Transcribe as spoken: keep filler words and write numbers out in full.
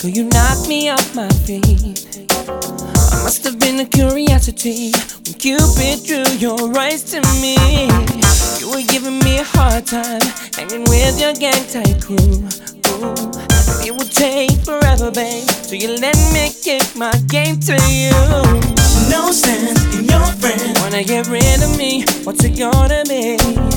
till you knocked me off my feet. I must have been a curiosity when Cupid drew your eyes to me. You were giving me a hard time, hanging with your gang type crew. Ooh, it would take forever, babe, so you let me kick my game to you. No sense in your friend. Wanna get rid of me, what's it gonna be?